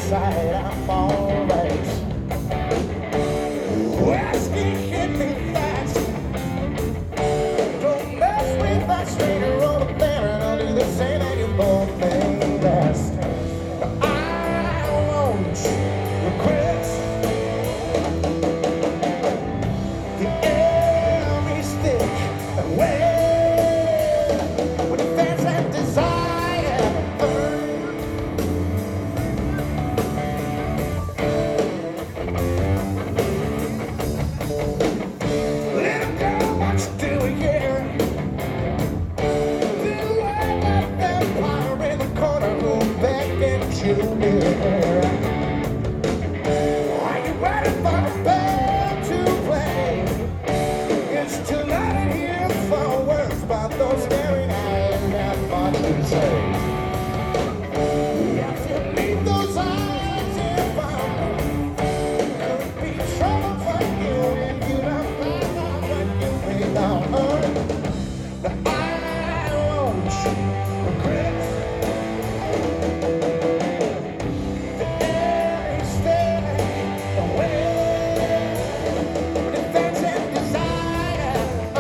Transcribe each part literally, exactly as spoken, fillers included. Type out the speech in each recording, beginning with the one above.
side, I'm alright. Whiskey hit me fast. Don't mess with that strainer on the bear, and I'll do the same and you both may last. I won't regret. The air is thick and wet with defense and desire. Little girl, what you doing here? Feel like a vampire in the corner room begging you near. Are you ready for the band to play? It's too late in here for words about those staring eyes and what you say. If you meet those eyes if I could be trouble for you if you don't find out what you made on earth. Now I won't regret. The air is steady away with defense and desire.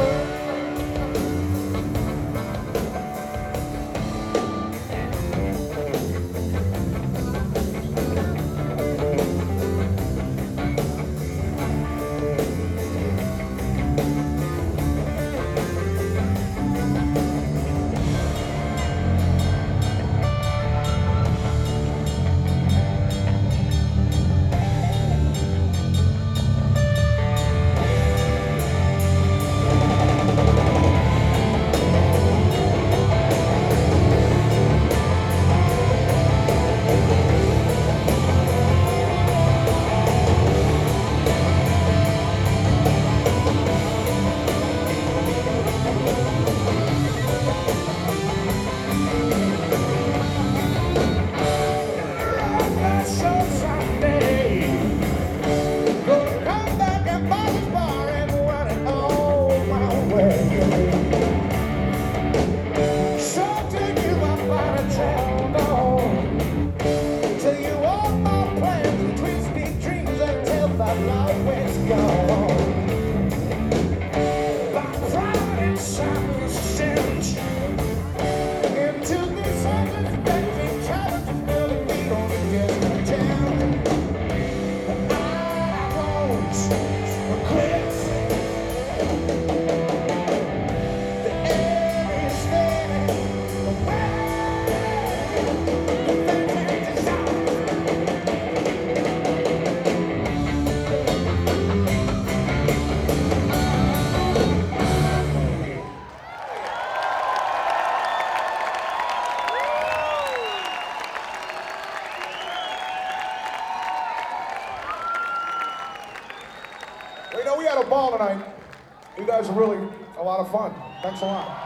Well, you know, we had a ball tonight. You guys are really a lot of fun. Thanks a lot.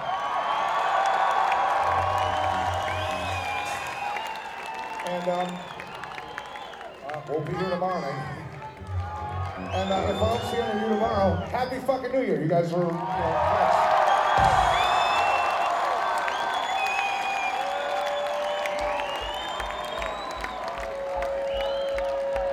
And um, uh, we'll be here tomorrow night. And uh, if I don't see any of you tomorrow, happy fucking New Year. You guys were, you know, thanks.